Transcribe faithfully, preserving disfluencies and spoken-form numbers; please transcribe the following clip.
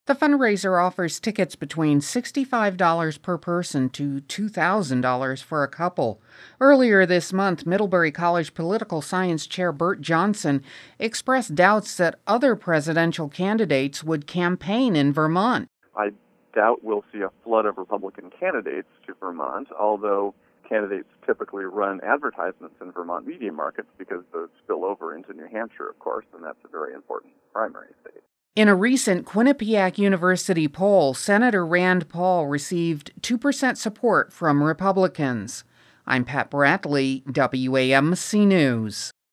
The fundraiser offers tickets between sixty-five dollars per person to two thousand dollars for a couple. Earlier this month, Middlebury College political science chair Bert Johnson expressed doubts that other presidential candidates would campaign in Vermont. I doubt we'll see a flood of Republican candidates to Vermont, although candidates typically run advertisements in Vermont media markets because those spill over into New Hampshire, of course, and that's a very important primary state. In a recent Quinnipiac University poll, Senator Rand Paul received two percent support from Republicans. I'm Pat Bradley, W A M C News.